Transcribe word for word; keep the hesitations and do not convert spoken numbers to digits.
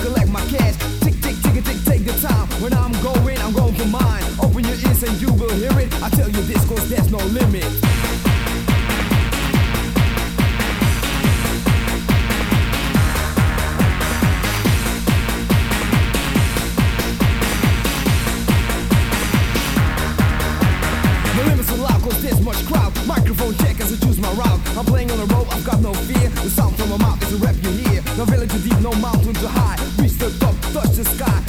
collect my cash. Tick, tick, tick, tick, take the time. When I'm going, I'm going for mine. Open your ears and you will hear it. I tell you this cause there's no limit. There's much crowd, microphone check as I choose my route. I'm playing on the road, I've got no fear. The sound from my mouth is a rap you hear. No village too deep, no mountain too high. Reach the top, touch the sky.